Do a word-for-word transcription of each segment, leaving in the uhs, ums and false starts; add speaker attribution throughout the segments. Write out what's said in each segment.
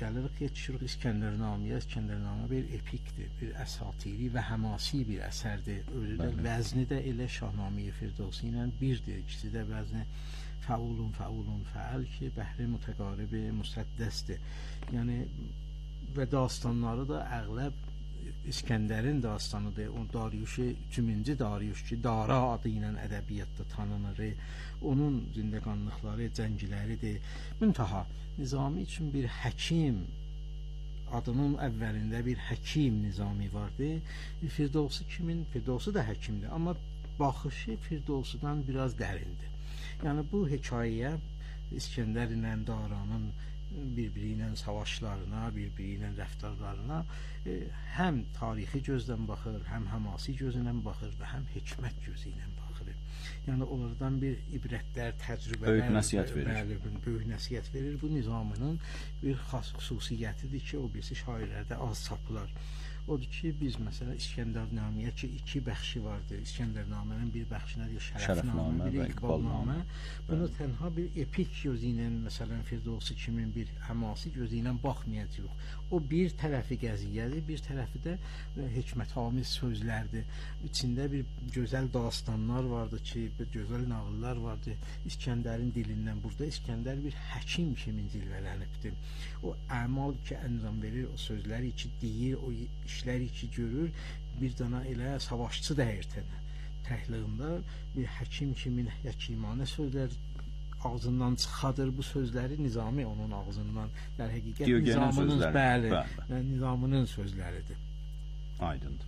Speaker 1: gəlirik, yetişirik İskəndərnaməyə. İskəndərnamə bir epikdir, bir əsatiri və həmasi bir əsərdir. Özü də vəzni də elə Şahnamə-i Firdevsi ilə birdir. İkisi də vəzni fəulun, fəulun, fəal ki, bəhri mütəqarib müsəddəsdir. Yəni və dastanları da əğləb İskəndərin dastanıdır. O Dariuş üçüncü Dariuş ki, Dara adı ilə ədəbiyyatda tanınır. Onun zindəqanlıqları, cəngiləridir. Müntaha Nizami üçün bir həkim, adının əvvəlində bir həkim Nizami vardı. Firdevsi kimin? Firdevsi də həkimdir, amma baxışı Firdevsidən biraz dərindir. Yəni bu hekayəyə İskəndər ilə Daranın bir-biri ilə savaşlarına, bir-biri ilə rəftarlarına e, həm tarixi gözdən baxır, həm həmasi gözündən baxır və həm hikmət gözü ilə baxır. Yəni onlardan bir ibrətlər, təcrübələr,
Speaker 2: böyük nəsihət verir.
Speaker 1: Bəli, böyük nəsihət verir. Bu Nizaminin bir xas xüsusiyyətidir ki, o birisi şairlərdə az tapılar. Odur ki, biz məsələn İskəndərnaməyə ki, iki bəxşi vardır. İskəndərnamənin bir bəxşinə deyir Şərəfnamə, bir İqbalnamə. Bunu tənha bir epik gözü ilə, məsələn Firdevsi kimin bir həmasi gözü ilə baxmayacağıq. O bir tərəfi qəziyyədir, bir tərəfi də hikmətamiz sözlərdir. İçində bir gözəl dastanlar vardır ki, bir gözəl nağıllar vardır. İskəndərin dilindən burada İskəndər bir həkim kimi cilvələnibdir. O əmal ki, əncam verir, o sözləri ki, deyir, o işləri ki, görür, bir dana elə savaşçı dəyirtənə. Təhliyində bir həkim kimin həkimanə sözlər ağzından çıxadır. Bu sözləri Nizami onun ağzından, der həqiqət
Speaker 2: Diyogenin
Speaker 1: Nizamının,
Speaker 2: sözləri.
Speaker 1: bəli,
Speaker 2: Bəli.
Speaker 1: bəli. Nizamının sözləridir.
Speaker 2: Aydındır.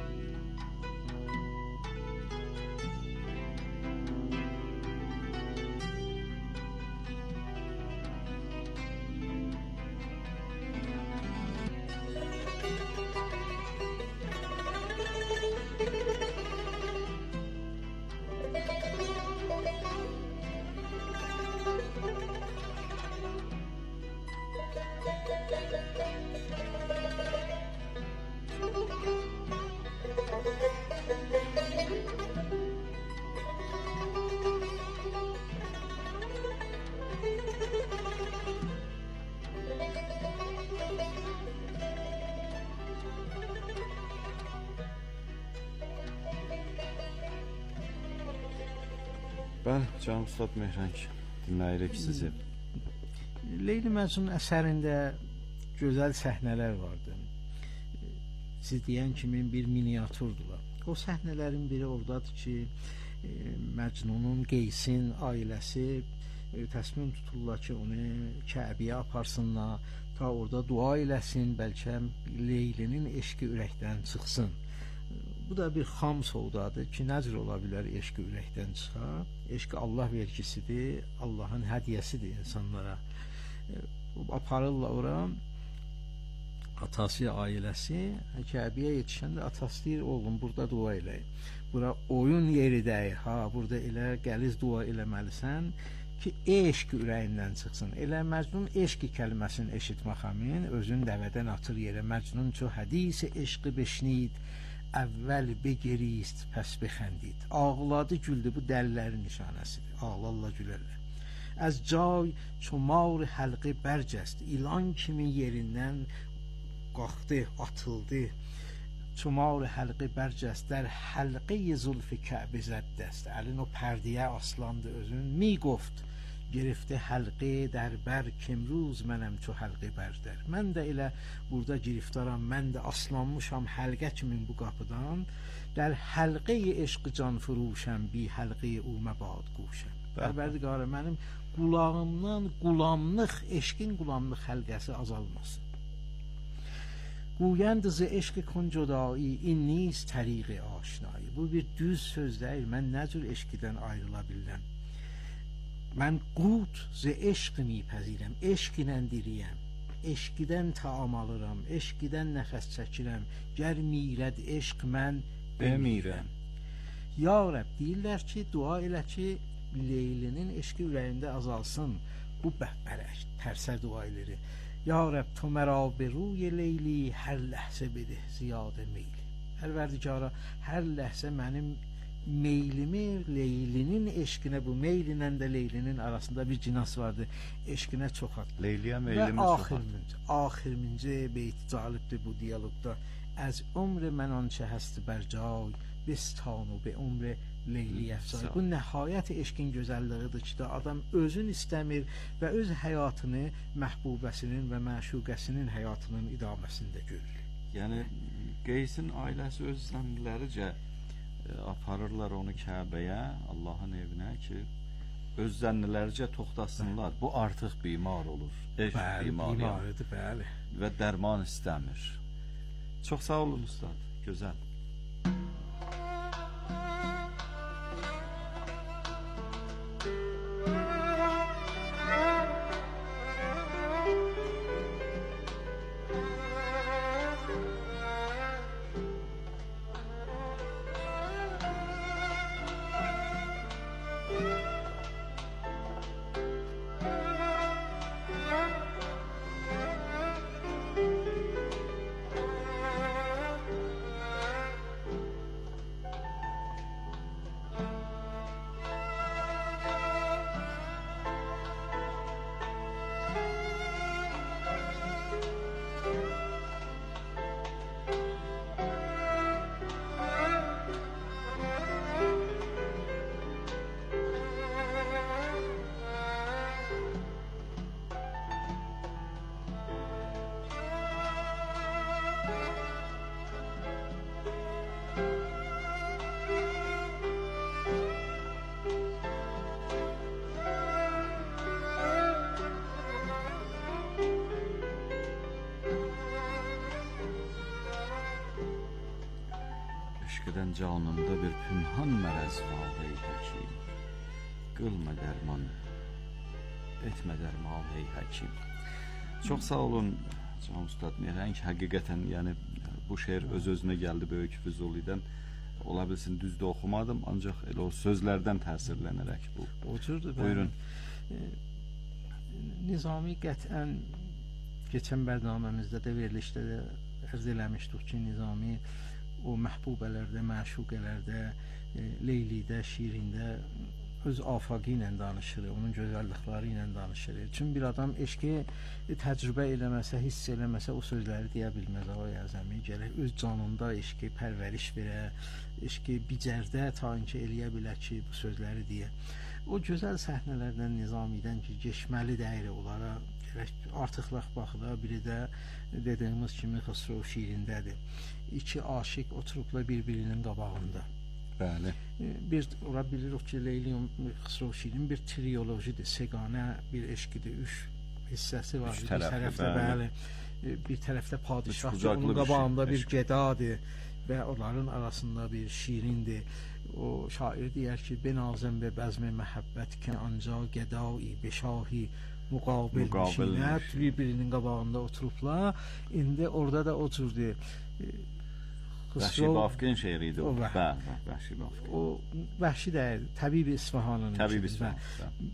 Speaker 2: Bəli, canım Ustad Mehrank, dinləyirik sizi.
Speaker 1: Leyli Məcnun əsərində gözəl səhnələr vardı. Siz deyən kimi bir miniatürdürlər. O səhnələrin biri oradadır ki, Məcnunun, Qeysin ailəsi təsmin tuturlar ki, onu Kəbəyə aparsınlar, ta orada dua eləsin, bəlkə Leylinin eşqi ürəkdən çıxsın. Bu da bir xam sovdadır ki, necə ola bilər eşqi ürəkdən çıxar? Eşq Allah vergisidir, Allahın hədiyyəsidir insanlara. Aparırlar ora, atası, ailəsi Kəbəyə yetişəndə atası deyir, oğlum burada dua eləyin. Bura oyun yeridir, ha, burada elə qəliz dua eləməlisən ki, eşq ürəyindən çıxsın. Elə Məcnun eşq kəlməsini eşitmək həmin özün dəvədən atır yerə. Məcnun ço hədisi eşqi beşnid, əvvəl begirist, pəs bexəndid. Ağladı, güldü, bu dəlilərin nişanəsidir. Ağlarla gülərlər. Az cay çomar həlqi bərcəst, ilan kimi yerindən qalxdı, atıldı. Çomar həlqi bərcəst, در حلقه زلف کعبه زد دست. əlin o pərdiyə aslandı özün. می گفت گرفته حلقه در بر کمروز منم چو حلقه بردر. Mən də elə burada giriftaram, mən də aslanmışam həlqə kimi bu qapıdan. در حلقه عشق can فروشم بی حلقه او مباد گوشم. Pərverdigarı, mənim qulağımdan qulamlıq, eşqin qulamlıq həlqəsi azalmasın. Guyend ز عشق کن جدایی این نیست طریق آشنایی. Bu bir düz söz deyil. Mən nə cür eşqdən ayrıla bilirəm? Mən qut ز عشق میپذیرم. Eşq ilə diriyəm. Eşqdən taam alıram. Eşqdən nəfəs çəkirəm. Gər mirəd eşq mən
Speaker 2: demirəm.
Speaker 1: Ya Rəbb, deyirlər ki, dua elə ki, Leylinin eşqi ürəyində azalsın. Bu bəhbərək, tərsə dua edir. Ya Rəbb, tu mərə be ruy Leyli hər ləhsə bedə ziyadə meyli. Pərverdigara, hər ləhsə mənim meylimi Leylinin eşkinə, bu meylinlə də Leylinin arasında bir cinas vardı. Eşkinə çox haqlı.
Speaker 2: Leyliyə
Speaker 1: Və
Speaker 2: meylimiz çox haqlı.
Speaker 1: axirminci, axirminci beyt calibdir bu diyalogda. Az umr mən ançə həsti bərcay, bistanu be umr Leyli əfzay. Bu nəhayət eşkin gözəlliğidir ki, adam özün istəmir və öz həyatını məhbubəsinin və məşuqəsinin həyatının idaməsində görür.
Speaker 2: Yəni Qeysin ailəsi öz zənniləricə e, aparırlar onu Kəbəyə, Allahın evinə ki, öz zənniləricə toxtasınlar. Bu artıq bimar olur. Eşq bimarı.
Speaker 1: Bimarıdır, bəli.
Speaker 2: Və dərman istəmir. Çox sağ olun ustad. Gözəl. Eşqdən canımda bir pünhan mərəz var ey həkim. Qılma dərman, etmə dərman ey həkim. Çox sağ olun Can Ustad Mehran ki, həqiqətən yəni bu şeir öz-özünə gəldi Böyük Füzulidən. Ola bilsin düzdə oxumadım, ancaq elə o sözlərdən təsirlənərək bu.
Speaker 1: O cürdür.
Speaker 2: Buyurun.
Speaker 1: Nizami qətən keçən bərnaməmizdə də verilişdə də ərz eləmişdik ki, Nizami o məhbubələrdə, məşuqələrdə, e, Leylidə, şiirində öz afaqı ilə danışır, onun gözəllikləri ilə danışır. Çünki bir adam eşqi təcrübə eləməsə, hiss eləməsə o sözləri deyə bilməz. Ay Əzəmi, gərək öz canında eşqi pərvəriş verə, eşqi bicərdə tainki eləyə bilər ki, bu sözləri deyə. O gözəl səhnələrdən, Nizamidən ki, geçməli dəyir onlara, gərək artıqlıq baxıda, biri də dediyimiz kimi Xısrov şiirindədir. İki aşiq oturubla bir-birinin qabağında.
Speaker 2: Bəli.
Speaker 1: Bir ora bilirik ki, Leyli Xısrov şiirinin bir triyolojidir, seganə bir eşqidir, üç hissəsi var.
Speaker 2: Üç
Speaker 1: bir tərəfdə bəli, bir tərəfdə padişahdır, onun qabağında bir gedadır və onların arasında bir şiirindir. O şair deyər ki, benazım və bəzm-i məhəbbət ki, ancaq gedai beşahi müqabil şiirət, bir-birinin qabağında oturublar. İndi orada da o cürdür.
Speaker 2: Vəhşi Bafqin şeiriydi o. Bəli, Vəhşi Bafqin.
Speaker 1: O Vəhşi deyil, Təbib İsfahanın.
Speaker 2: Təbib İsfahan.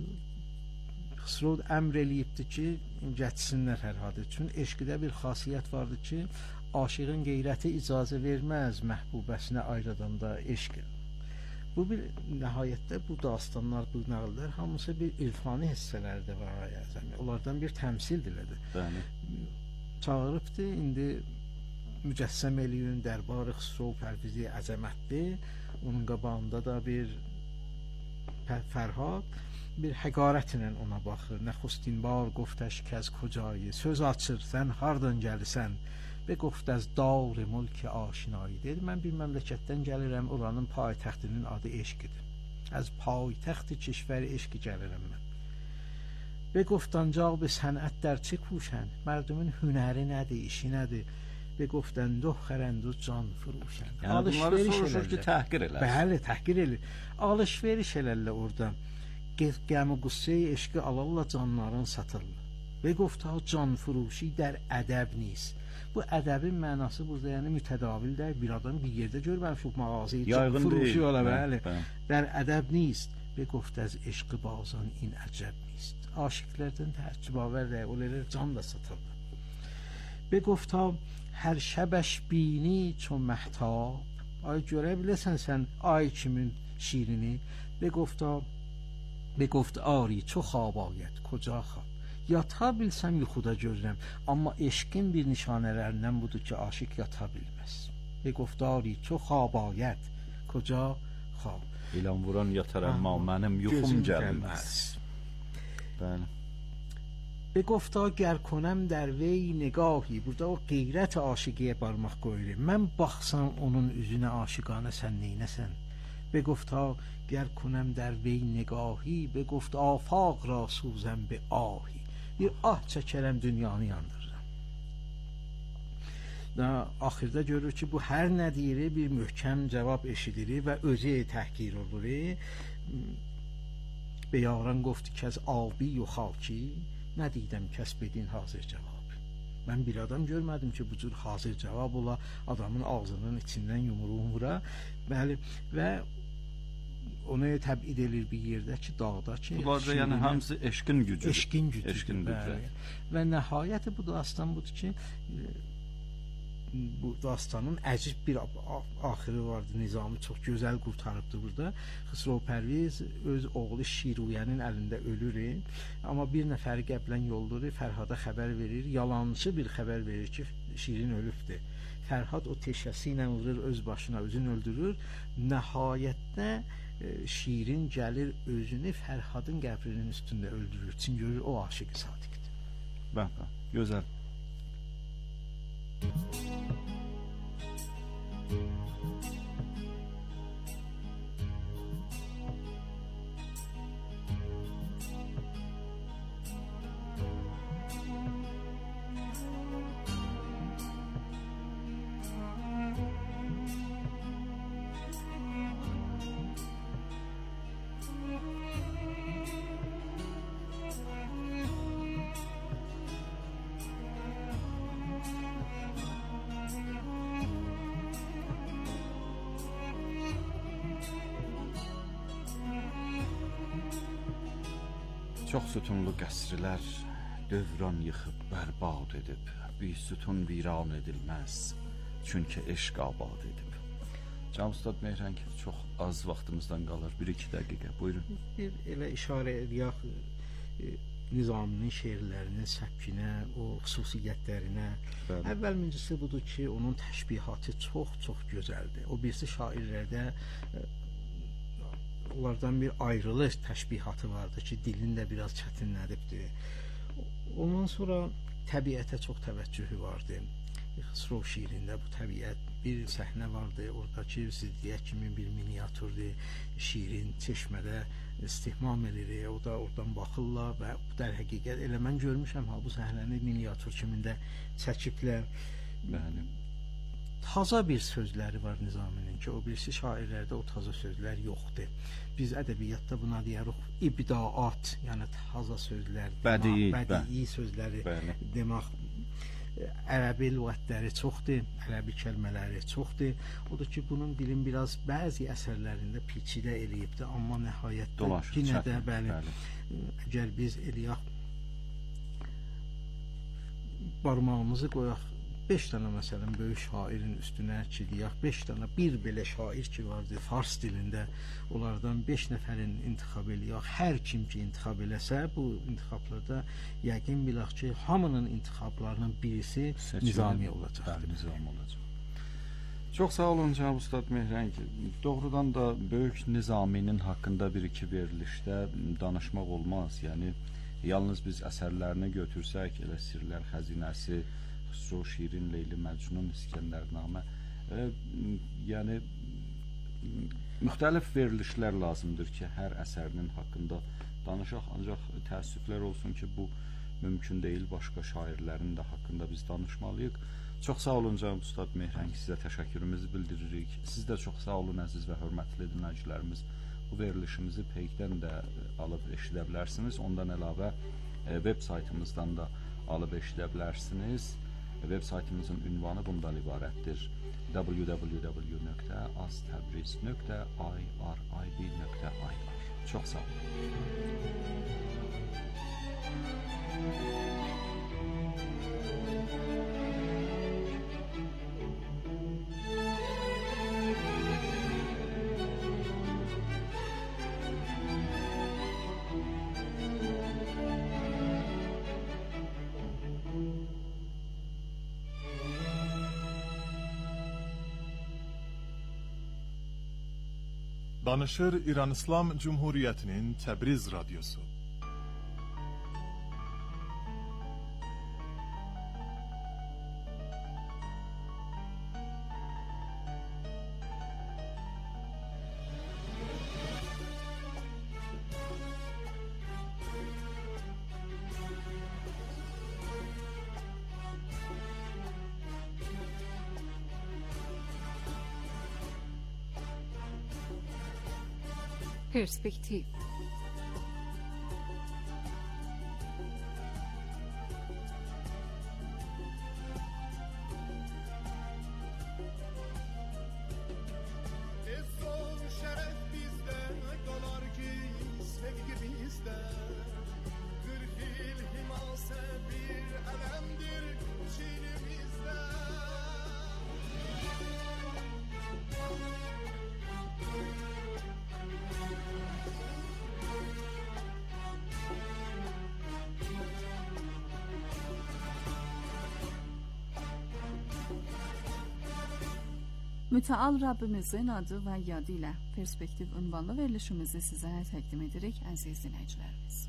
Speaker 1: Xısrov əmr eləyibdir ki, getsinlər hər halda. Çünki eşqidə bir xasiyyət vardır ki, aşığın qeyrəti icazə verməz məhbubəsinə ayrıdanda eşqin. Bu bir nəhayətdə bu dastanlar, bu nəqllər hamısı bir irfani hissələrdə var Əzəmi. Onlardan bir təmsildirlər. Bəli. Çağırıbdı, indi mücəssəm eləyün dərbarı Xısrov Pərvizi əzəmətdir. Onun qabağında da bir Fərhad bir həqarət ilə ona baxır. Nəxustin bar goftəş kəz kocayı, söz açır, sən hardan gəlisən? Və qoft az dar mülk aşinayı dedi. Mən bir məmləkətdən gəlirəm, oranın paytaxtının adı eşqidir. Az paytaxtı kişvər eşqi gəlirəm mən. Və qoft ancaq bir sənət dərçi kuşən, mərdumun hünəri nədir, işi nədir? Və qoftən doh xərəndü can furuşən.
Speaker 2: Yəni bunları soruşur ki, təhqir elər.
Speaker 1: Bəli, təhqir elər. Alışveriş elərlər orada. Qəm-i qüssə-i eşqi alarlar, canların satırlar. Və qofta can furuşi der ədəb nist. Bu ədəbin mənası burada yəni mütədavil deyil. Bir adam bir yerdə görməmiş o mağazayı can furuşi ola, bəli. Der ədəb nist. Və qofta az eşqi bazan in əcəb nist. Aşıqlərdən təəccübavər deyil, onlar can da satırlar. Və qofta hər şəbəş bini çون məhtاب ay görə biləsən sən ay kimin şirini. بگفتا بگفت آری چو خواب آید کجا خواب yata bilsəm yuxuda görürəm amma eşqin bir nişanələrindən budur ki aşiq yata bilməz. بگفت آری چو خواب آید کجا خواب
Speaker 2: İlan vuran yatar amma mənim yuxum gəlməz. Bəli.
Speaker 1: بگفتا گر کنم در وی نگاهی burada o qeyrət aşiqiyə barmaq qoyur. Mən baxsam onun üzünə aşiqanə sən neynəsən? بگفتا گر کنم در وی نگاهی بگفت آفاق را سوزم به آهی bir ah çəkərəm dünyanı yandırıram. Da axırda görür ki bu hər nə deyir bir möhkəm cavab eşidilir və özü təhqir olur. به یاران گفت که از آبی و خاکی ندیدم کس بدین حاضر جواب. Mən bir adam görmədim ki bu cür hazır cavab ola adamın ağzının içindən yumruğu vura. Bəli və onu təbid edir bir yerdə ki dağda ki
Speaker 2: bunlarda yəni hamısı eşqin gücüdür.
Speaker 1: Eşqin gücüdür.
Speaker 2: Eşqin gücüdür.
Speaker 1: Və nəhayəti bu dastan budur ki bu dastanın əcib bir axırı vardı. Nizami çox gözəl qurtarıbdı burada. Xısrov Pərviz öz oğlu Şiruyənin əlində ölür. Amma bir nəfəri qəblən yollayır, Fərhada xəbər verir, yalançı bir xəbər verir ki Şirin ölübdür. Fərhad o teşəsi ilə vurur öz başına, özünü öldürür. Nəhayətdə Şirin gəlir özünü Fərhadın qəbrinin üstündə öldürür. Çünki görür o aşiq sadiqdir.
Speaker 2: Bax, bax, gözəl. Çox sütunlu qəsrlər dövran yıxıb bərbad edib, bir sütun viran edilməz, çünki eşq abad edib. Can Ustad Mehrəngi, çox az vaxtımızdan qalır, bir iki dəqiqə, buyurun.
Speaker 1: Bir elə işarə edək Nizaminin şeirlərinin səbkinə, o xüsusiyyətlərinə. Bəli. Əvvəlcisi budur ki, onun təşbihatı çox-çox gözəldir. O birisi şairlərdə onlardan bir ayrılış təşbihatı vardı ki, dilin də biraz çətinlədibdir. Ondan sonra təbiətə çox təvəccühü vardı. Xısrov şiirində bu təbiət bir səhnə vardı. Oradakı ziddiyyət kimi bir miniatürdir. Şiirin çeşmədə istihmam edir. O da oradan baxırlar və dər həqiqət elə mən görmüşəm ha bu səhnəni miniatür kimində çəkiblər.
Speaker 2: Bəli.
Speaker 1: Taza bir sözləri var Nizaminin ki, o birisi şairlərdə o taza sözlər yoxdur. Biz ədəbiyyatda buna deyirik ibdaat, yəni taza sözlər,
Speaker 2: bədii,
Speaker 1: bədii sözləri
Speaker 2: bəli. Demək.
Speaker 1: Ərəbi lüğətləri çoxdur, ərəbi kəlmələri çoxdur. Odur ki, bunun dilin biraz bəzi əsərlərində piçidə eləyibdir, amma nəhayətdə yenə də bəli, bəli. Əgər biz eləyək barmağımızı qoyaq beş dənə məsələn böyük şairin üstünə ki, deyək beş dənə bir belə şair ki vardı fars dilində, onlardan beş nəfərin intixab eləyək. Hər kim ki intixab eləsə, bu intixablarda yəqin bilək ki, hamının intixablarının birisi Nizami olacaqdır.
Speaker 2: Nizami olacaq. Çox sağ olun Cənab Ustad Mehrəngi. Doğrudan da böyük Nizaminin haqqında bir iki verilişdə danışmaq olmaz. Yəni yalnız biz əsərlərini götürsək, elə Sirlər Xəzinəsi, Xüsro Şirin, Leyli Məcnun, İskəndərnamə, e, yəni müxtəlif verilişlər lazımdır ki, hər əsərinin haqqında danışaq, ancaq təəssüflər olsun ki, bu mümkün deyil, başqa şairlərin də haqqında biz danışmalıyıq. Çox sağ olun Cənab Ustad Mehrəngi, sizə təşəkkürümüzü bildiririk. Siz də çox sağ olun əziz və hörmətli dinləyicilərimiz. Bu verilişimizi Peykdən də alıb eşidə bilərsiniz. Ondan əlavə e, web saytımızdan da alıb eşidə bilərsiniz. Web saytımızın ünvanı bundan ibarətdir. w w w nöqtə aztəbriz nöqtə i r i b nöqtə i r. Çox sağ olun.
Speaker 3: Danışır İran İslam Cumhuriyeti'nin Təbriz Radyosu.
Speaker 4: Perspektiv. Müteal Rabbimizin adı və yadı ilə Perspektiv ünvanlı verilişimizi sizə təqdim edirik, əziz dinləyicilərimiz.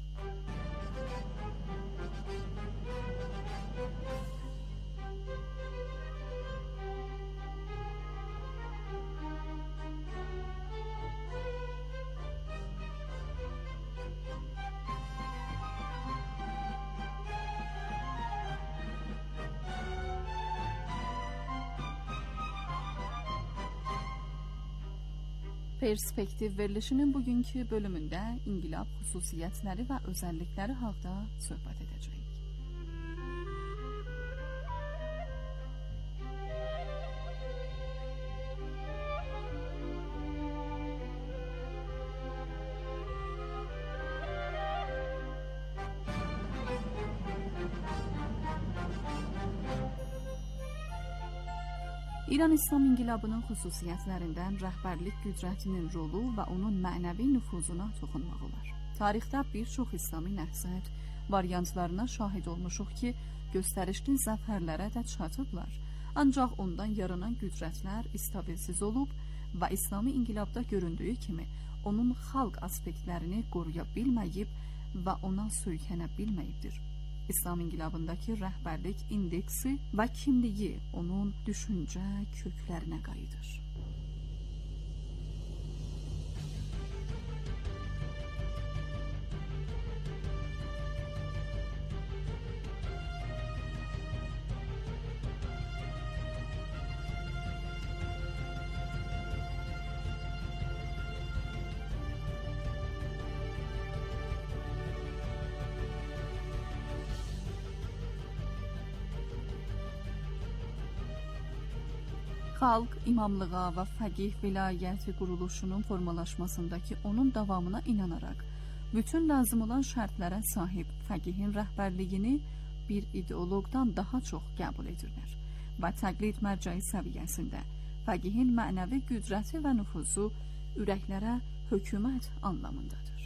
Speaker 4: Perspektiv verilişinin bugünkü bölümündə inqilab xüsusiyyətləri və özəllikləri haqda söhbət edəcəyik. İran İslam İnqilabının xüsusiyyətlərindən rəhbərlik qüdrətinin rolu və onun mənəvi nüfuzuna toxunmaq olar. Tarixdə bir çox İslami nəhzət variantlarına şahid olmuşuq ki, göstərişli zəfərlərə də çatıblar. Ancaq ondan yaranan qüdrətlər istabilsiz olub və İslami İnqilabda göründüyü kimi onun xalq aspektlərini qoruya bilməyib və ona söykənə bilməyibdir. İslam İnqilabındakı rəhbərlik indeksi və kimliyi onun düşüncə köklərinə qayıdır. Xalq, imamlığa və fəqih vilayəti quruluşunun formalaşmasındakı onun davamına inanaraq, bütün lazım olan şərtlərə sahib fəqihin rəhbərliyini bir ideoloqdan daha çox qəbul edirlər və təqlid mərcəyi səviyyəsində fəqihin mənəvi qüdrəti və nüfuzu ürəklərə hökumət anlamındadır.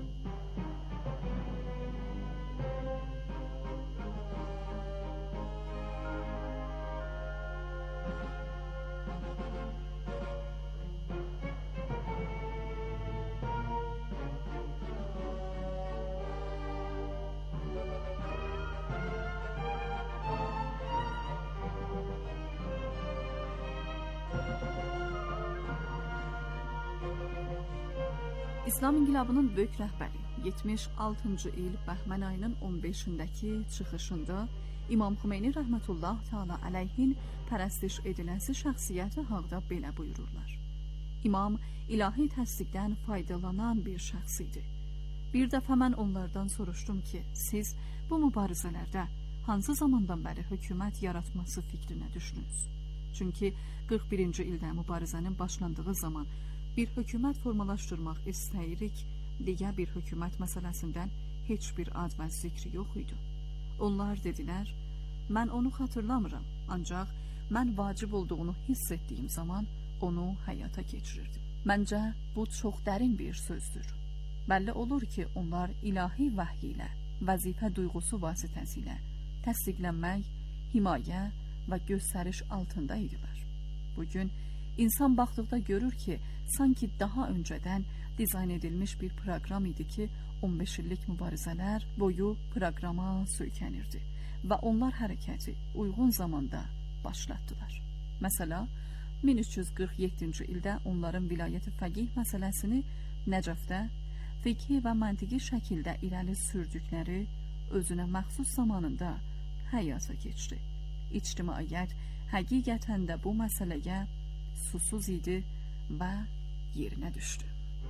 Speaker 4: İslam İnqilabının böyük rəhbəri yetmiş altıncı il Bəhmən ayının on beşindəki çıxışında İmam Xümeyni rəhmətullah təala əleyhin pərəstiş ediləsi şəxsiyyəti haqda belə buyururlar. İmam ilahi təsdiqdən faydalanan bir şəxs idi. Bir dəfə mən onlardan soruşdum ki, siz bu mübarizələrdə hansı zamandan bəri hökumət yaratması fikrinə düşdünüz? Çünki qırx birinci ildə mübarizənin başlandığı zaman bir hökumət formalaşdırmaq istəyirik deyə bir hökumət məsələsindən heç bir ad və zikri yox idi. Onlar dedilər, mən onu xatırlamıram, ancaq mən vacib olduğunu hiss etdiyim zaman onu həyata keçirirdim. Məncə, bu çox dərin bir sözdür. Bəlli olur ki, onlar ilahi vəhy ilə, vəzifə duyğusu vasitəsilə təsdiqlənmək, himayə və göstəriş altında idilər. Bugün insan baxdıqda görür ki, sanki daha önceden dizayn edilmiş bir program idi ki on beş illik mübarizələr boyu proqrama söykənirdi və onlar hərəkəti uyğun zamanda başlatdılar. Məsələ, min üç yüz qırx yeddinci ildə onların vilayəti fəqih məsələsini Nəcəfdə fiqhi və məntiqi şəkildə irəli sürdükləri özünə məxsus zamanında həyata keçdi. İctimaiyyət həqiqətən də bu məsələyə susuz idi və yerinə düşdü.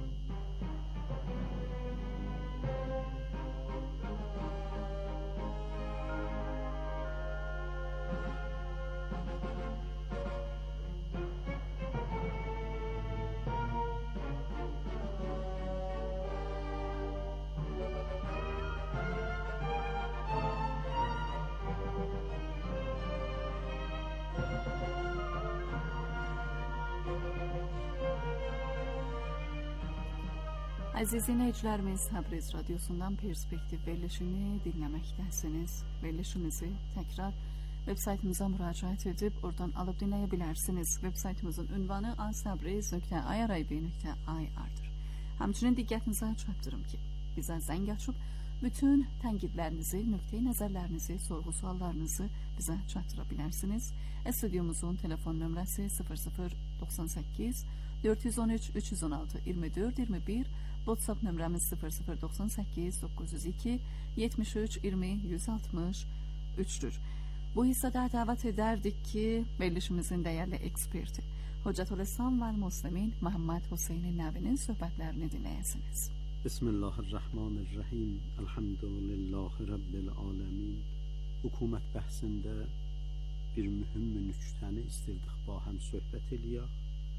Speaker 4: Əziz dinləyicilərimiz, Təbriz radiosundan perspektiv verilişini dinləməkdəsiniz. Verilişimizi təkrar web saytımıza müraciət edib oradan alıb dinləyə bilərsiniz. Web saytımızın ünvanı aztabriz nöqtə irib nöqtə ir-dir. Həmçinin diqqətinizə çatdırım ki, bizə zəng açıb bütün tənqidlərinizi, nöqteyi nəzərlərinizi, sorğu suallarınızı bizə çatdıra bilərsiniz. Studyomuzun telefon nömrəsi sıfır sıfır doxsan səkkiz dörd yüz on üç üç yüz on altı iyirmi dörd iyirmi bir, WhatsApp nömrəmiz sıfır sıfır doxsan səkkiz doqquz yüz iki yetmiş üç iyirmi yüz altmış üçdür. Bu hissədə dəvət edərdik ki, verilişimizin dəyərli eksperti Hocətülislam və Müslimin Məhəmməd Hüseyn Nəvinin söhbətlərini dinləyəsiniz.
Speaker 5: Bismillahirrahmanirrahim. Elhamdülillahi Rabbil alemin. Hukumet bəhsində bir mühüm nüktəni istirdik ba həm söhbət eləyək.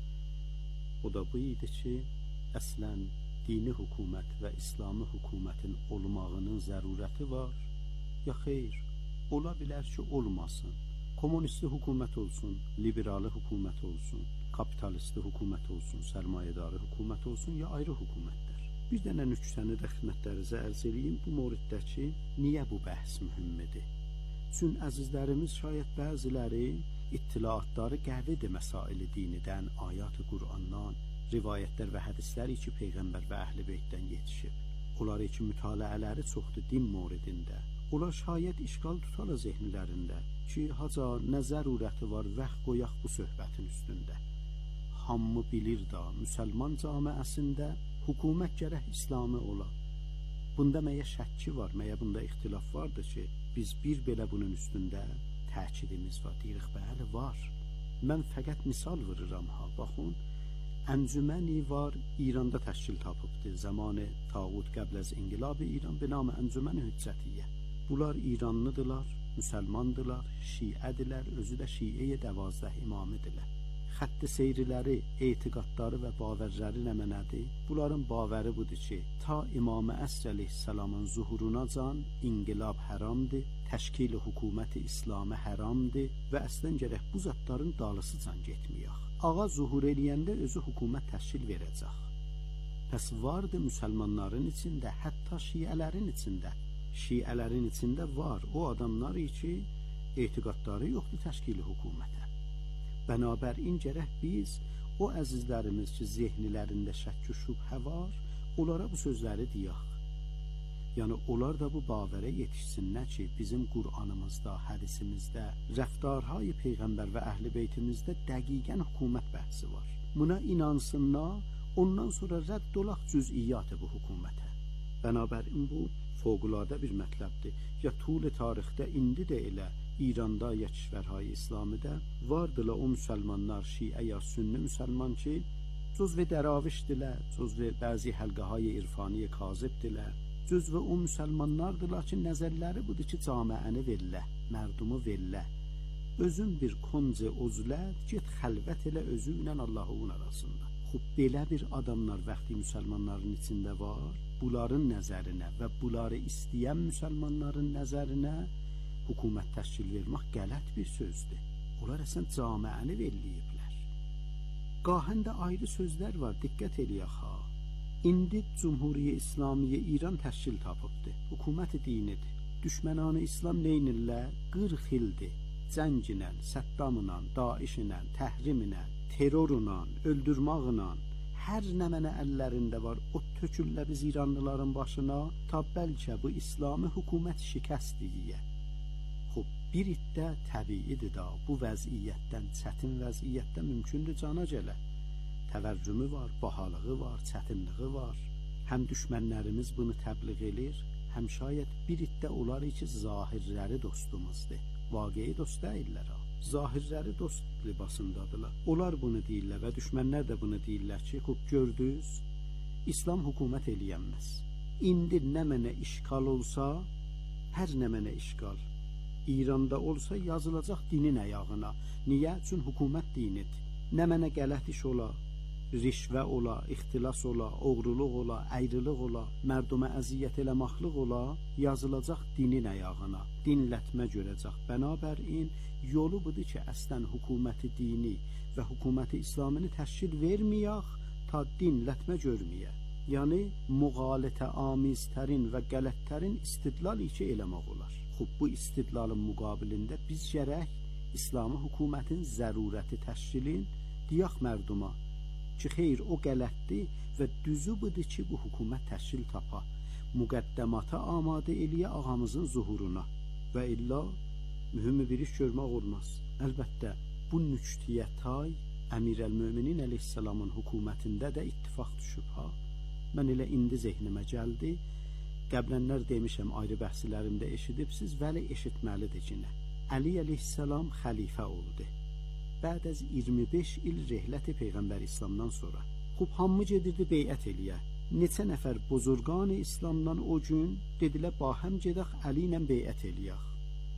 Speaker 5: O da bu idi ki, əslən dini hukumet və İslami hukumetin olmağının zərurəti var, ya xeyr, ola bilər ki, olmasın. Komünistli hukumet olsun, liberali hukumet olsun, kapitalistli hukumet olsun, sərmayedarı hukumet olsun, ya ayrı hukumetlər. Bir dənə nüktəni də xidmətlərinizə ərz edeyim. Bu moriddəki niyə bu bəhs mühümmidir? Çünki əzizlərimiz şayət bəziləri ittilaatları qəvidir məsaili dinidən, ayat-ı Qur'andan, rivayətlər və hədisləri ki, Peyğəmbər və Əhl-i Beytdən yetişib. Onları ki, mütaliələri çoxdur din moridində. Onlar şayət işgal tutala zehnilərində ki, haca nə zərurəti var, vəxt qoyaq bu söhbətin üstündə. Hamı bilir da, müsəlman camiəsində hukumət gərək İslami ola. Bunda məyə şəkki var, məyə bunda ixtilaf vardır ki, biz bir belə bunun üstündə təkidimiz var, deyirik, bəli, var. Mən fəqət misal vırıram ha, baxın, əncüməni var, İranda təşkil tapıbdır, zamanı tağut qəbl əz inqilab-ı İran, binamı əncüməni hüccətiyyə. Bunlar İranlıdırlar, müsəlmandılar, şiədilər, özü də şiəyə dəvazdəh imamıdırlar. Xətti seyriləri, etiqadları və bavərləri nəmənədir? Bunların bavəri budur ki, ta İmam-ı Əsr əleyhissalamın zuhuruna can inqilab həramdır, təşkil-i hukuməti İslamı həramdır və əslən gərək bu zatların dalısı can getməyək. Ağa zuhur eləyəndə özü hukumət təşkil verəcək. Pəs vardı müsəlmanların içində, hətta şiələrin içində. Şiələrin içində var o adamlar ki, etiqadları yoxdur təşkil-i hukumətə. Bənabərin gərək biz o əzizlərimiz ki, zehnilərində şəkk-ü şübhə var, onlara bu sözləri deyək. Yəni, onlar da bu bavərə yetişsinlər ki, bizim Qur'anımızda, hədisimizdə, rəftarhay Peyğəmbər və Əhl-i Beytimizdə dəqiqən hukumət bəhsi var. Buna inansınlar, ondan sonra rədd olaq cüz'iyyatı bu hukumətə. Bənabərin bu, fövqəladə bir mətləbdir. Ya tul tarixdə indi də elə İranda ya kişvərhay İslamidə vardılar o müsəlmanlar, şiə ya sünni müsəlman ki, cüzv-i dəravişdilər, cüzv-i bəzi həlqəhay irfaniyə kazibdilər, cüzv-i o müsəlmanlardılar ki, nəzərləri budur ki, camiəni verlə, mərdumu verlə, özün bir konc-i uzlət, get xəlvət elə özü ilə Allahın arasında. Xub, belə bir adamlar vəxti müsəlmanların içində var, bunların nəzərinə və bunları istəyən müsəlmanların nəzərinə hukumət təşkil vermək qələt bir sözdür. Onlar əsən camiəni verləyiblər. Qahəndə ayrı sözlər var, diqqət eləyək ha. İndi Cumhuriyyə İslamiyyə İran təşkil tapıbdır. Hukuməti dinidir. Düşmənanı İslam neynirlər? qırx ildir. Cənginlə, Səddamla, Daişlə, təhrimlə, terrorla, öldürməklə, hər nə mənə əllərində var, o tökürlər biz İranlıların başına, ta bəlkə bu İslami hökumət şikəst deyə. Xub, bir iddə təbiidir da, bu vəziyyətdən, çətin vəziyyətdən mümkündür cana gələ. Təvərrümü var, bahalığı var, çətinliyi var. Həm düşmənlərimiz bunu təbliğ edir, həm şayət bir iddə olar ki, zahirləri dostumuzdur. Vaqiyi dost deyirlər ha. Zahirləri dost libasındadılar. Onlar bunu deyirlər və düşmənlər də bunu deyirlər ki, xub gördünüz, İslam hökumət eləyənməz. İndi nə mənə işgal olsa, hər nə mənə işgal, İranda olsa yazılacaq dinin ayağına. Niyə? Çünki hökumət dinidir. Nə mənə qələt iş ola, rişvə ola, ixtilas ola, oğruluq ola, əyrılıq ola, mərdumə əziyyət eləmaqlıq ola, yazılacaq dinin ayağına, dinlətmə görəcək. Bənabərin yolu budur ki, əslən hökuməti dini və hökuməti İslamını təşkil verməyək, ta dinlətmə görməyə. Yəni, müğalitə amiztərin və qələtlərin istidlal iki eləmək olar. Xub, bu istidlalın müqabilində biz gərək İslami hökumətin zərurəti təşkilin deyək mərduma ki, xeyr, o qələtdir və düzü budur ki, bu hökumət təşkil tapa, müqəddəmata amadə eləyə ağamızın zuhuruna və illa mühüm bir iş görmək olmaz. Əlbəttə, bu nüktəyə tay Əmir əl-Möminin əleyhissalamın hökumətində də ittifaq düşüb ha. Mən elə indi zehnimə gəldi, qəblənlər demişəm, ayrı bəhslərimdə eşidibsiz, vəli eşitməlidir ki, nə? Əli əleyhissalam xəlifə oldu. Bəd az iyirmi beş il rehlət-i Peyğəmbər İslamdan sonra. Xub, hamı gedirdi beyət eləyə. Neçə nəfər buzurqan-ı İslamdan o gün dedilər, bahəm gedək Əli ilə beyət eləyək.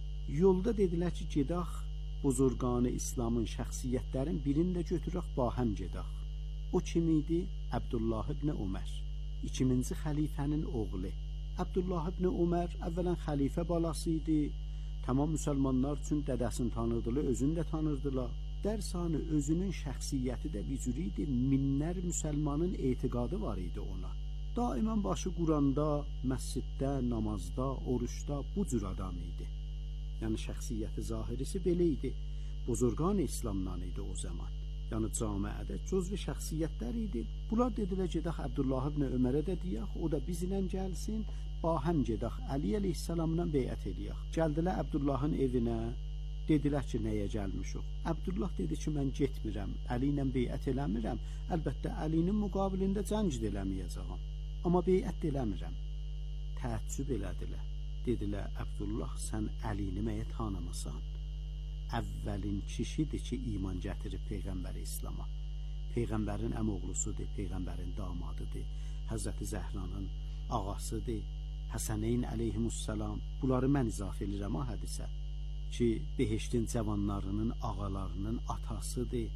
Speaker 5: Yolda dedilər ki, gedək buzurqan-ı İslamın şəxsiyyətlərin birində götürək, bahəm gedək. O kim idi? Əbdullah ibn Ömər, ikinci xəlifənin oğlu. Əbdullah ibn Ömər əvvələn xəlifə balası idi. Tamam müsəlmanlar üçün dədəsini tanırdılar, özünü də tanırdılar. Dərsanı özünün şəxsiyyəti də bir cür idi, minlər müsəlmanın etiqadı var idi ona. Daimən başı Quranda, məsciddə, namazda, oruçda bu cür adam idi. Yəni şəxsiyyəti zahirisi belə idi. Buzurqan İslamdan idi o zaman. Yəni camiədə cüzvi şəxsiyyətlər idi. Bunlar dedilər gedək Əbdullah ibn Ömərə də deyək, o da bizlə gəlsin, bahəm gedək Əli əleyhissalamla beyət eləyək. Gəldilər Əbdullahın evinə, dedilər ki, nəyə gəlmişik? Əbdullah dedi ki, mən getmirəm, Əli ilə beyət eləmirəm. Əlbəttə Əlinin müqabilində cəng də eləməyəcəm, amma beyət eləmirəm. Təəccüb elədilər. Dedilər, Əbdullah, sən Əlini məyə tanımısan? Əvvəlin kişidir ki, iman gətirib Peyğəmbər İslama. Peyğəmbərin əmoğlusudur, Peyğəmbərin damadıdır, Həzrəti Zəhranın ağasıdır, Həsəneyn əleyhimussalam. Bunları mən izaf edirəm o hədisə ki, behiştin cavanlarının ağalarının atasıdır.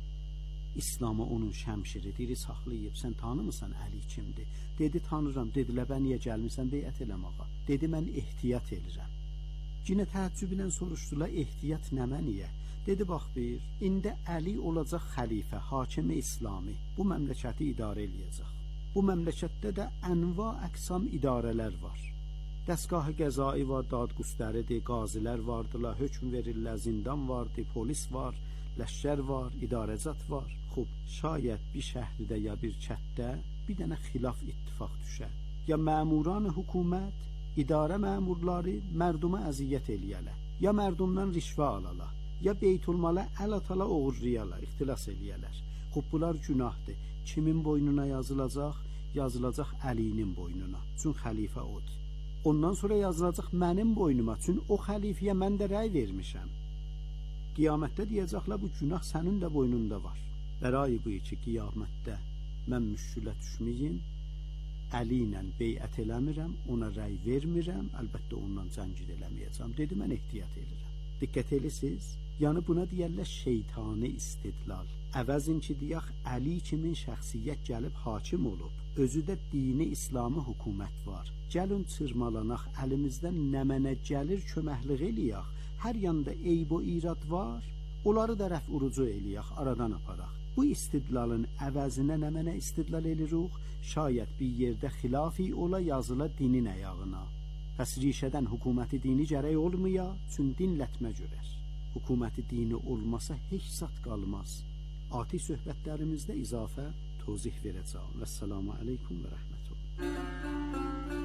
Speaker 5: İslamı onun şəmşiridir, saxlayıb. Sən tanımısan Əli kimdir? Dedi, tanıram. Dedilər, bə niyə gəlmirsən beyət eləməyə? Dedi, mən ehtiyat edirəm. Yine təəccüblə soruşdular, ehtiyat nə məniyə? Dedi, bax bir, indi Əli olacaq xəlifə, hakimi İslami, bu məmləkəti idarə eləyəcək. Bu məmləkətdə də ənva əqsam idarələr var. Dəstgahı qəzai var, dadqüstəridir, qazilər vardılar, hökm verirlər, zindan vardı, polis var, ləşkər var, idarəcat var. Xub, şayət bir şəhridə ya bir kətdə bir dənə xilaf ittifaq düşər. Ya məmuran hökumət, idarə məmurları mərduma əziyyət eləyələr, ya mərdumdan rişvə alalar, ya beytulmala əl atala oğurlayalar, ixtilas eləyələr. Xub, bunlar günahdır. Kimin boynuna yazılacaq? Yazılacaq Əlinin boynuna. Çün xəlifə odur. Ondan sonra yazılacaq mənim boynuma. Çün o xəlifəyə mən də rəy vermişəm. Qiyamətdə deyəcəklər, bu günah sənin də boynunda var. Bərai bu ki, qiyamətdə mən müşkülə düşməyim, Əli ilə beyət eləmirəm, ona rəy vermirəm, əlbəttə ondan cəngid eləməyəcəm. Dedi, mən ehtiyat edirəm. Diqqət eləsiz? Yəni buna deyərlər şeytani istidlal. Əvəzin ki, deyək, Əli kimin şəxsiyyət gəlib hakim olub, özü də dini İslami hökumət var. Gəlin çırmalanaq, əlimizdən nə mənə gəlir köməklik eləyək, hər yanda eyb o irad var, onları da rəf urucu eləyək, aradan aparaq. Bu istidlalın əvəzinə nə mənə istidlal elirik, şayət bir yerdə xilafi ola yazıla dinin əyağına. Pəs rişədən hökuməti dini gərək olmaya, çün dinlətmə görər. Hökuməti dini olmasa heç zat qalmaz. Ati söhbətlərimizdə izafə توضیح verəcəm. Və salamu aleykum və rəhmətullah.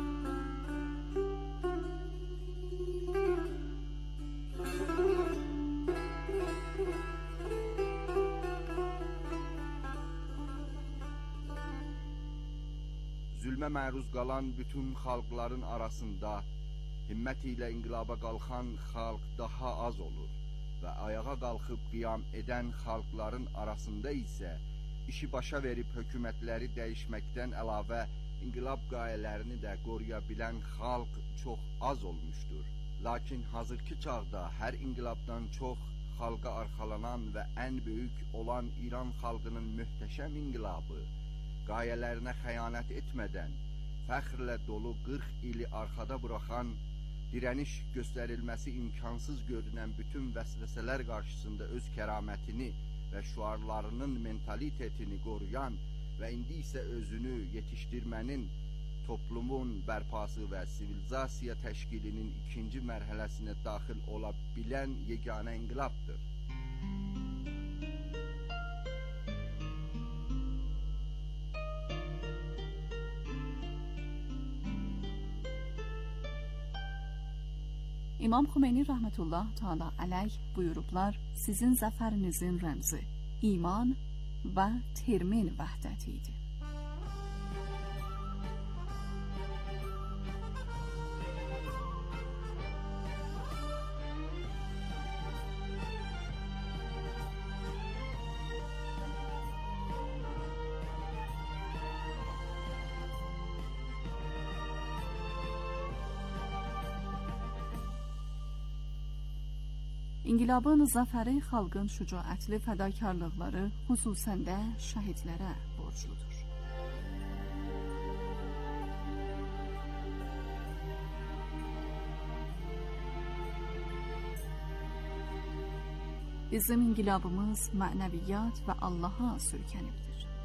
Speaker 6: Zülmə məruz qalan bütün xalqların arasında himmət ilə inqilaba qalxan xalq daha az olur və ayağa qalxıb qiyam edən xalqların arasında isə işi başa verib hökumətləri dəyişməkdən əlavə inqilab qayələrini də qoruya bilən xalq çox az olmuşdur. Lakin hazırki çağda hər inqilabdan çox xalqa arxalanan və ən böyük olan İran xalqının möhtəşəm inqilabı, qayələrinə xəyanət etmədən, fəxrlə dolu qırx ili arxada buraxan, dirəniş göstərilməsi imkansız görünən bütün vəsvəsələr qarşısında öz kəramətini və şüarlarının mentalitetini qoruyan və indi isə özünü yetişdirmənin, toplumun bərpası və sivilizasiya təşkilinin ikinci mərhələsinə daxil ola bilən yeganə inqilabdır.
Speaker 4: İmam Xomeyni rəhmətullah təala əleyh buyurublar, sizin zəfərinizin rəmzi iman və termin vəhdəti idi. İnqilabın zəfəri xalqın şücaətli fədakarlıqları, xüsusən də şəhidlərə borcludur. Bizim inqilabımız mənəviyyat və Allaha söykənibdir.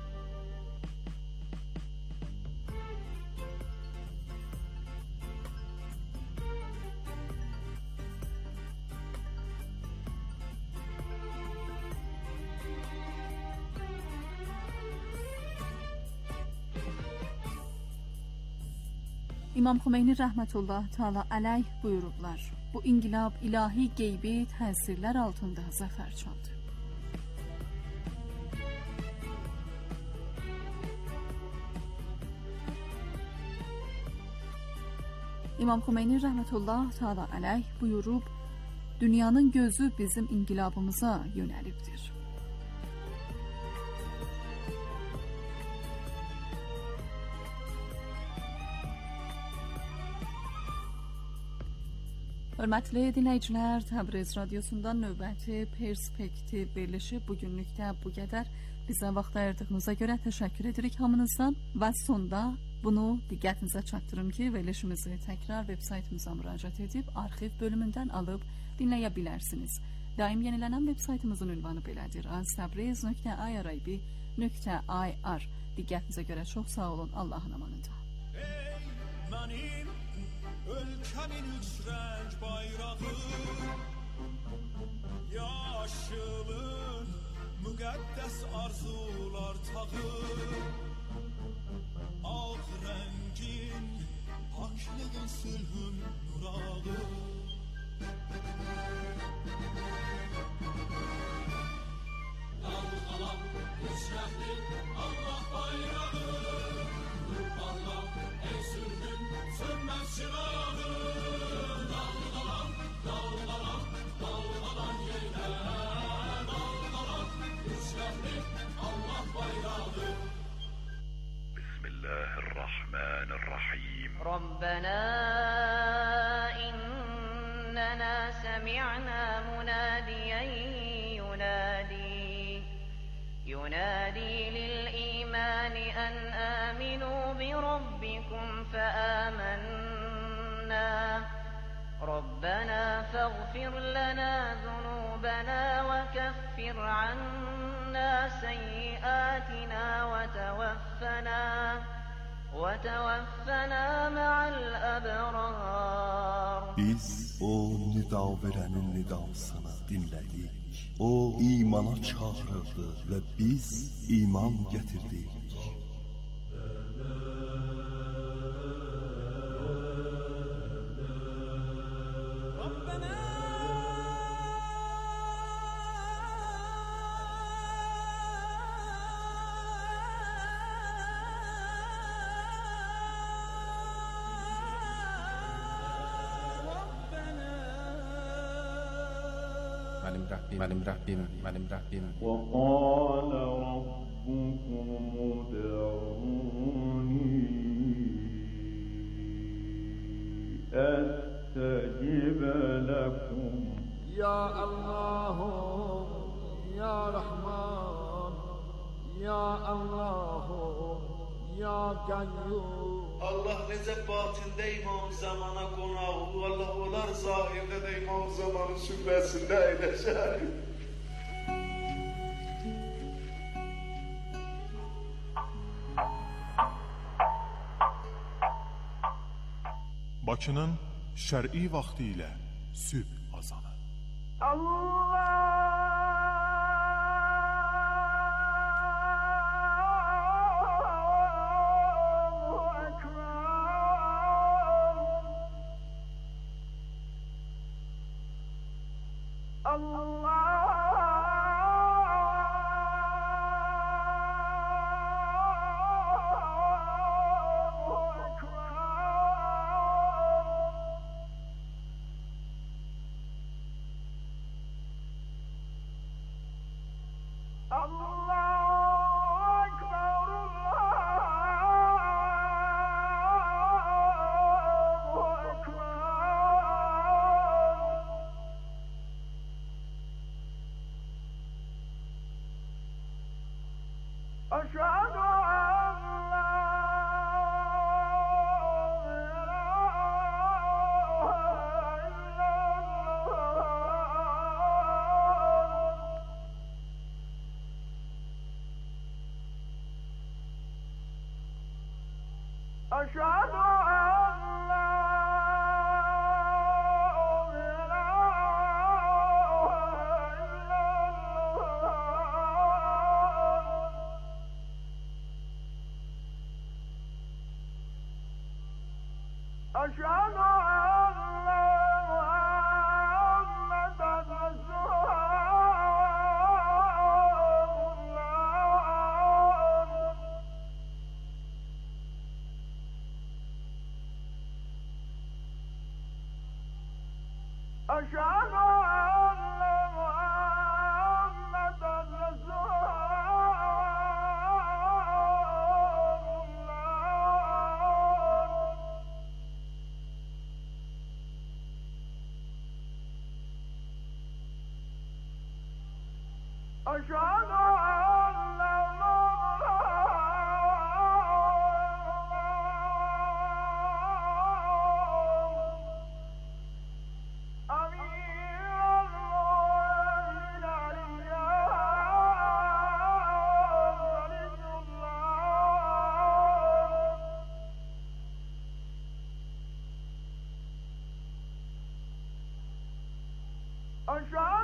Speaker 4: İmam Xomeyni rəhmətullah təala əleyh buyurublar, bu inqilab ilahi qeybi təsirlər altında zəfər çaldı. İmam Xomeyni rəhmətullah təala əleyh buyurub, dünyanın gözü bizim inqilabımıza yönəlibdir. Hörmətli dinləyicilər, Təbriz radiosundan növbəti perspektiv verilişi bugünlük də bu qədər. Bizə vaxt ayırdığınıza görə təşəkkür edirik hamınızdan və sonda bunu diqqətinizə çatdırım ki, verilişimizi təkrar veb saytımıza müraciət edib arxiv bölümündən alıb dinləyə bilərsiniz. Daim yenilənən veb saytımızın ünvanı belədir: aztabriz nöqtə irib nöqtə ir. Diqqətinizə görə çox sağ olun. Allahın amanında. Ey mənim ölkəmin üç rəng bayrağı, yaşılın müqəddəs arzular tağı, ağ rəngin paklığın sülhün nurağı. Dalğalan üç rəngli Allah bayrağı, qurbanlar ey sülhün sönməz çırağı. Dalğalan, dalğalan, dalğalan yenə, dalğalan üç rəngli Allah bayrağı. Bismillahirrahmanirrahim. Rabbena innena sami'na munadiyen yunadi ينادي للإيمان أن آمنوا بربكم فآمنا ربنا فاغفر لنا ذنوبنا وكفر عنا سيئاتنا وتوفنا وتوفنا مع الأبرار.
Speaker 7: Biz o nida verənin nidasını dinlədik. O imana çağırırdı və biz iman gətirdik.
Speaker 8: منم ربیم منم ربیم منم ربیم
Speaker 9: وقال ربكم ادعوني استجب لكم
Speaker 10: يا الله يا رحمن يا الله يا قيوم
Speaker 11: Allah necə batində imam zamana qonağı, Allah olar zahirdə də imam zamanın sübrəsində əyləşər.
Speaker 3: Bakının şər'i vaxtı ilə sübh azanı.
Speaker 10: Allah أشهد أن لا إله إلا الله أشهد أن لا أشهد أن محمدا رسول الله أشهد أن محمدا رسول أشهد أن أشهد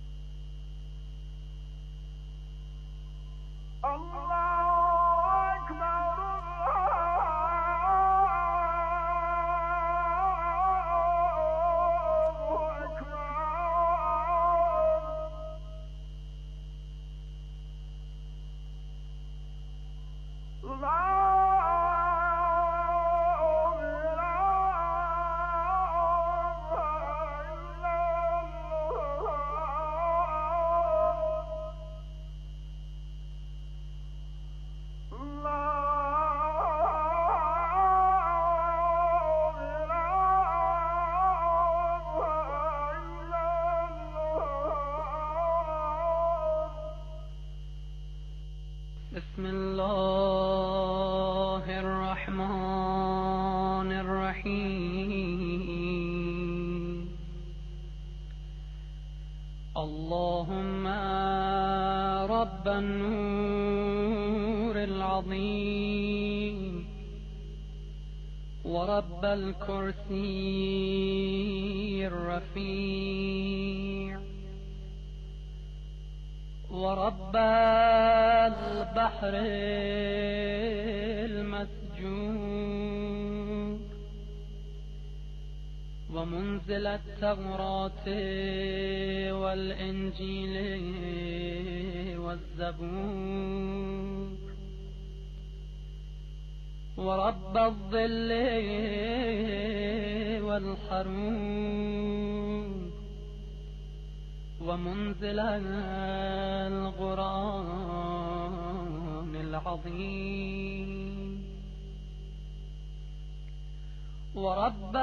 Speaker 10: الله
Speaker 12: ورب النور العظيم ورب الكرسي الرفيع ورب البحر المسجور ومنزل التوراة والإنجيل والزبور ورب الظل والحرور ومنزل القرآن العظيم ورب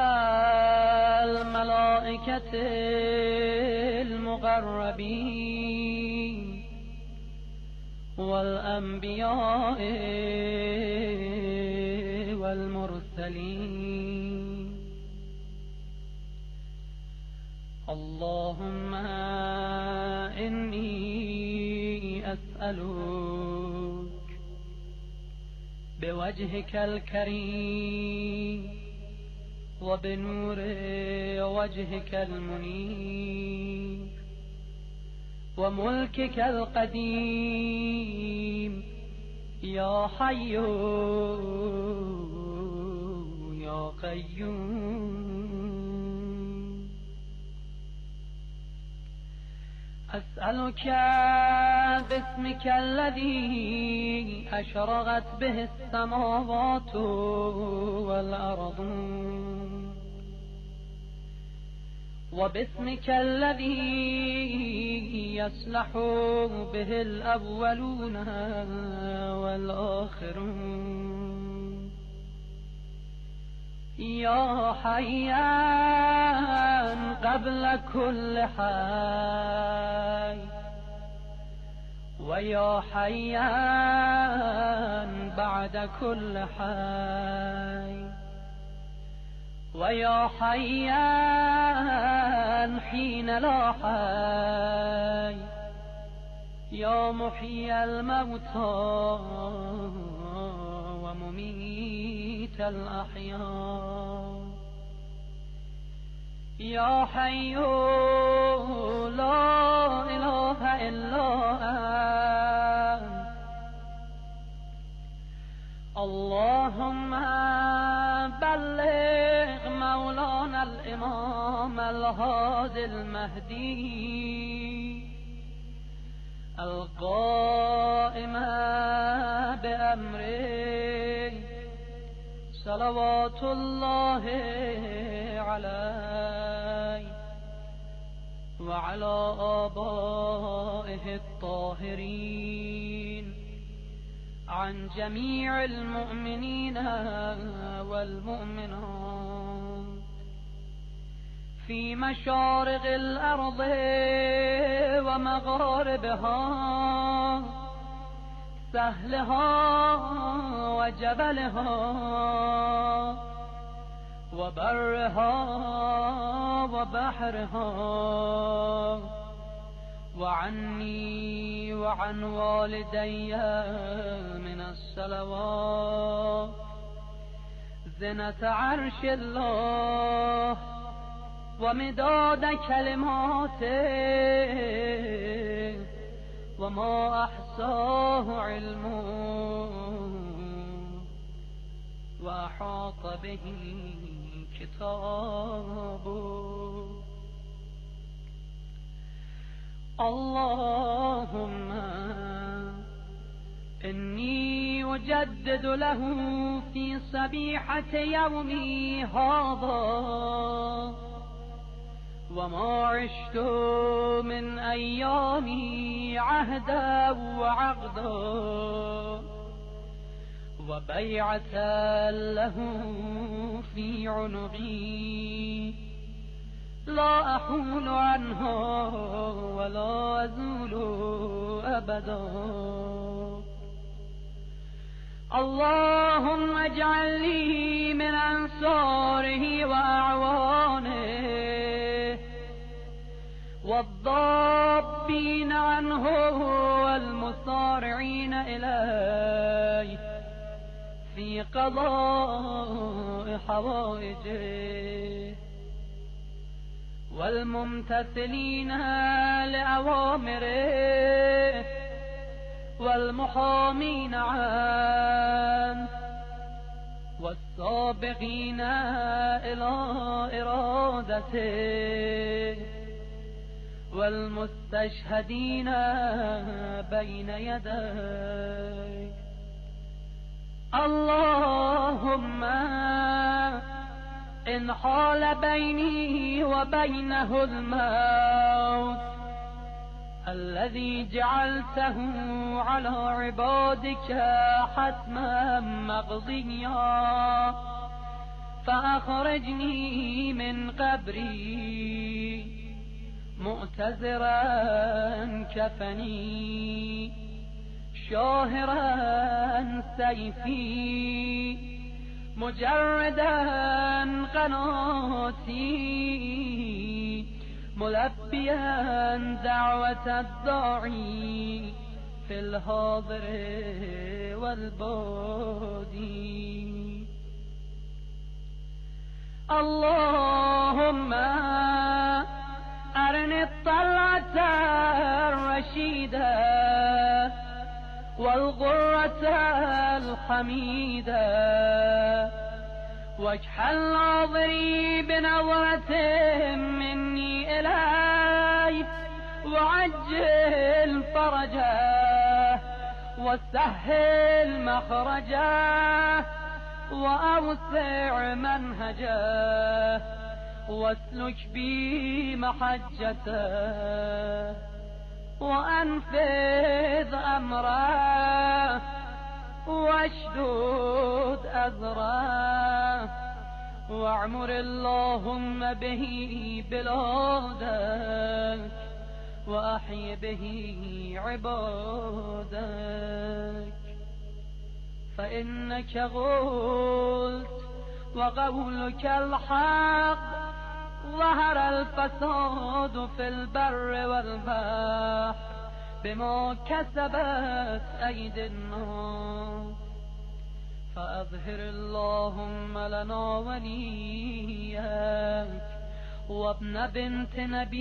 Speaker 12: الملائكة المقربين والأنبياء والمرسلين اللهم إني أسألك بوجهك الكريم وبنور وجهك المنير وملكك القديم يا حي يا قيوم أسألك باسمك الذي أشرقت به السماوات والأرض وباسمك الذي يصلح به الأولون والآخرون يا حيان قبل كل حي ويا حيان بعد كل حي ويا حيان حين لا حي يا محيي الموتى ومميت الأحياء يا حي لا إله إلا أنت اللهم بلغ مولانا الإمام الهادي المهدي القائم بأمره صلوات الله عليه وعلى آبائه الطاهرين عن جميع المؤمنين والمؤمنات في مشارق الأرض ومغاربها سهلها وجبلها وبرها وبحرها وعني وعن والدي من الصلوات زنة عرش الله ومداد كلماته وما أحصاه علمه وأحاط به كتابه اللهم إني أجدد له في صبيحة يومي هذا وما عشت من أيامي عهدا وعقدا وبيعة له في عنقي لا أحول عنها ولا أزول أبدا اللهم اجعل لي من أنصاره وأعوانه والضابين عنه والمصابين الخاضعين إليه في قضاء حوائجه والممتثلين لأوامره والمحامين عنه والسابقين إلى إرادته والمستشهدين بين يديه. اللهم إن حال بيني وبينه الموت الذي جعلته على عبادك حتما مقضيا فأخرجني من قبري مؤتزرا كفني شاهرا سيفي مجردا قناتي ملبيا دعوة الداعي في الحاضر والبادي. اللهم أرني الطلعة الرشيدة والغرة الحميدة واجعل ناظري بنظرة مني إليه وعجل فرجه وسهل مخرجه وأوسع منهجه واسلك بي محجته وأنفذ أمره واشدد أزره واعمر اللهم به بلادك وأحي به عبادك فإنك قلت وقولك الحق ظهر الفساد في البر والبحر بما كسبت أيدي الناس فأظهر اللهم لنا وليك وابن بنت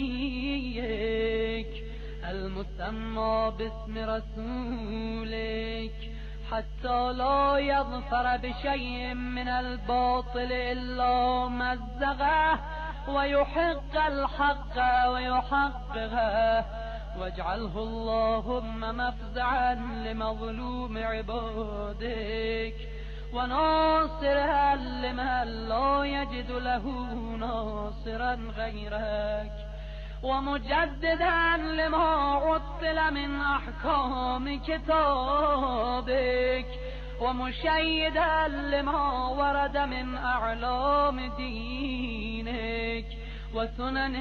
Speaker 12: نبيك المسمى باسم رسولك حتى لا يظفر بشيء من الباطل إلا مزغه ويحق الحق ويحققه واجعله اللهم مفزعا لمظلوم عبادك وناصرا لمن لا يجد له ناصرا غيرك ومجددا لما عطل من أحكام كتابك ومشيدا لما ورد من أعلام دينك وسنن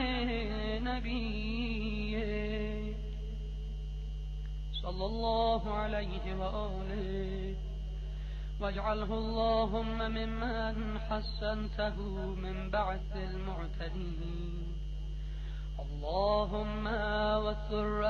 Speaker 12: نبيك صلى الله عليه وآله واجعله اللهم ممن حسنته من بعث المعتدين. اللهم وسر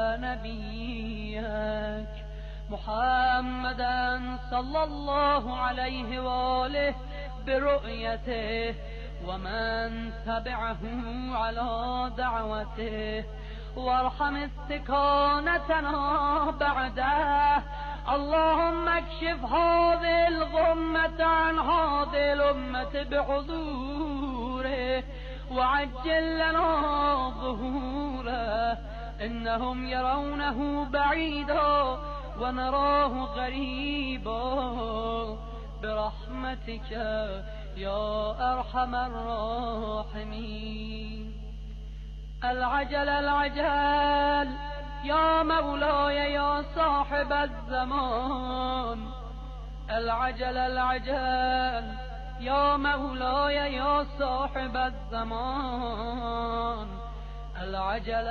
Speaker 12: نبيك محمدا صلى الله عليه وآله برؤيته ومن تبعه على دعوته وارحم استكانتنا بعده. اللهم اكشف هذه الغمة عن هذه الأمة بحضوره وعجل لنا ظهوره إنهم يرونه بعيدا ونراه قريبا برحمتك يا أرحم الراحمين. العجل العجل يا مولاي يا صاحب الزمان. العجل العجل يا مولاي يا صاحب الزمان. العجل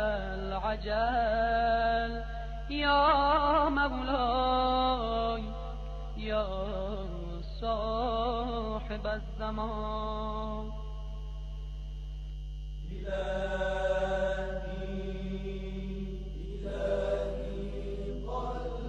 Speaker 12: العجل يا مولاي يا صاحب الزمان. إلهي إلهي قلبي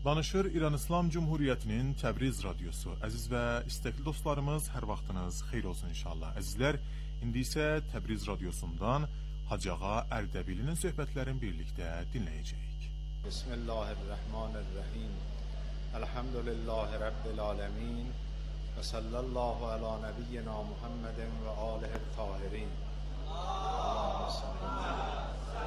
Speaker 3: Danışır İran İslam Cumhuriyyətinin Təbriz radiosu. Əziz və istəkli dostlarımız, hər vaxtınız xeyir olsun inşallah. Əzizlər, indi isə Təbriz radiosundan Hacı Ağa Ərdəbilinin söhbətlərini birlikdə dinləyəcəyik.
Speaker 13: Bismillahirrahmanirrahim. Elhamdülillahi Rabbil alemin. Və sallallahu ala nebiyyina Muhammedin və alihir tahirin. Allahümme sallallahu.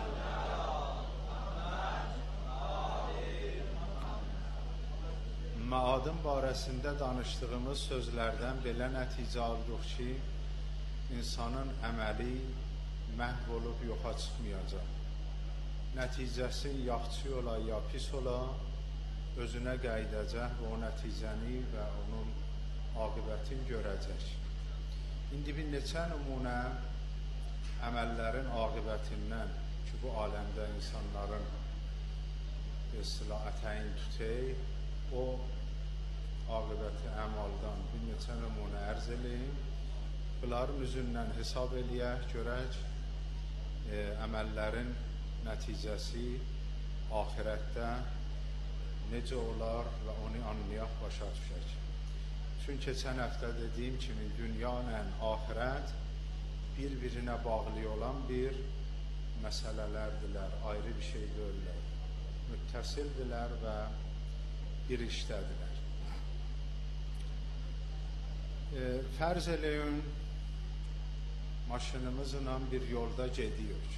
Speaker 13: Məadın barəsində danışdığımız sözlərdən belə nəticə aldıq ki, insanın əməli məhv olub yoxa çıxmayacaq. Nəticəsi yaxşı ola, ya pis ola, özünə qayıdacaq və o nəticəni və onun aqibətini görəcək. İndi bir neçə nümunə əməllərin aqibətindən ki, bu aləmdə insanların istilah ətəyin tutək, o aqibəti əmaldan bir neçə nümunə ərz eləyim. Bunların üzündən hesab eləyək, görək e, əməllərin nəticəsi axirətdə necə olar və onu anlayaq, başa düşək. Çünki keçən həftə dediyim kimi dünya ilə axirət bir-birinə bağlı olan bir məsələlərdirlər, ayrı bir şey deyirlər, müttəsildirlər və bir işdədirlər. E, fərz eləyin, maşınımızla bir yolda gediyoruz.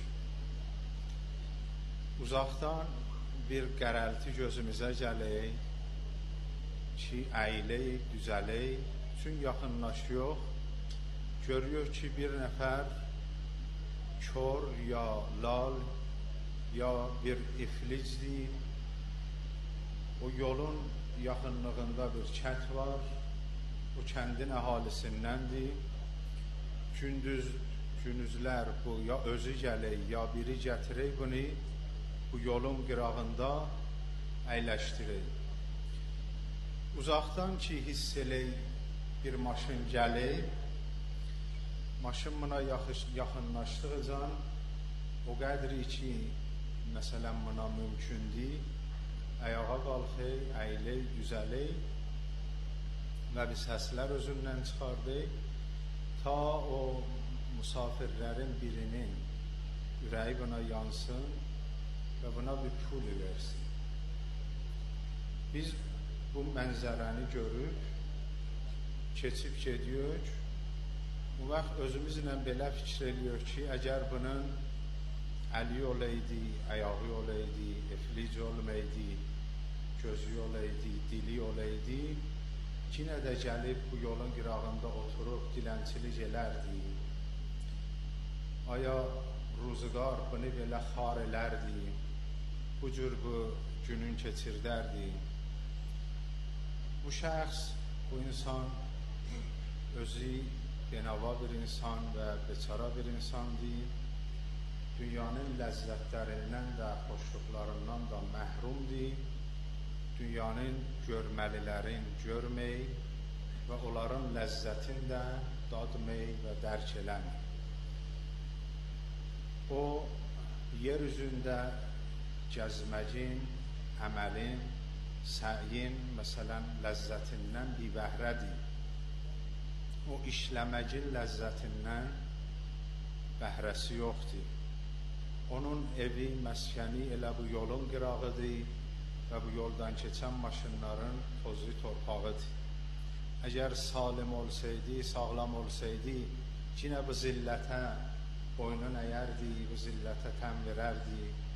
Speaker 13: Uzaqdan bir qərəlti gözümüzə gələk ki, əyilək, düzələk, üçün yaxınlaşıyor, görüyor ki, bir nəfər kör ya lal ya bir iflicdir. O yolun yaxınlığında bir kənd var, o kəndin əhalisindəndir. Gündüz, gündüzlər bu ya özü gələk, ya biri gətirək bunu, bu yolun qırağında əyləşdirək. Uzaqdan ki, hiss elək bir maşın gələk, maşın buna yaxınlaşdığıcan o qədri ki, məsələn, buna mümkündür, ayağa qalxək, əyilək, düzələk və bir səslər özündən çıxardıq ta o musafirlərin birinin ürəyi buna yansın və buna bir pul versin. Biz bu mənzərəni görüb keçib gediyoruz. Bu vaxt özümüzlə belə fikir ediyor ki, əgər bunun əli olaydı, ayağı olaydı, iflic olmaydı, gözü olaydı, dili olaydı, yine də gəlib bu yolun qırağında oturub dilənçilik elərdi. Aya ruzigar bunu belə xar elərdi, bu cür bu günün keçirdərdi. Bu şəxs, bu insan özü benava bir insan və beçara bir insandır. Dünyanın ləzzətlərindən də, xoşluqlarından da məhrumdur. Dünyanın görməlilərin görmək və onların ləzzətini də dadmək və dərk eləmək. O, yer üzündə gəzməyin, əməlin, səyin, məsələn, ləzzətindən bir bəhrədir. O, işləməyin ləzzətindən bəhrəsi yoxdur. Onun evi, məskəni elə bu yolun qırağıdır və bu yoldan keçən maşınların tozu torpağıdır. Əgər salim olsaydı, sağlam olsaydı, yine bu zillətə boynun əyərdi, bu zillətə təm verərdi.